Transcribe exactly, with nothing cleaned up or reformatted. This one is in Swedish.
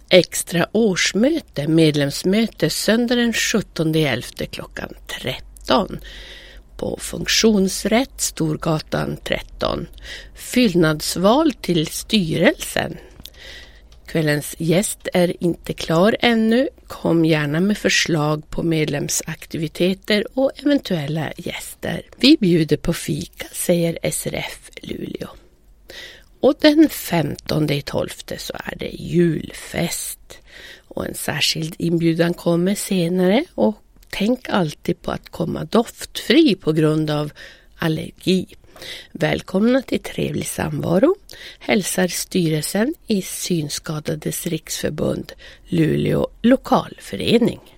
Extra årsmöte, medlemsmöte söndag den sjuttonde elfte klockan tretton på Funktionsrätt, Storgatan tretton. Fyllnadsval till styrelsen. Kvällens gäst är inte klar ännu. Kom gärna med förslag på medlemsaktiviteter och eventuella gäster. Vi bjuder på fika, säger S R F Luleå. Och den femtonde tolfte så är det julfest. Och en särskild inbjudan kommer senare. Och tänk alltid på att komma doftfri på grund av allergi. Välkomna till trevlig samvaro. Hälsar styrelsen i Synskadades riksförbund Luleå lokalförening.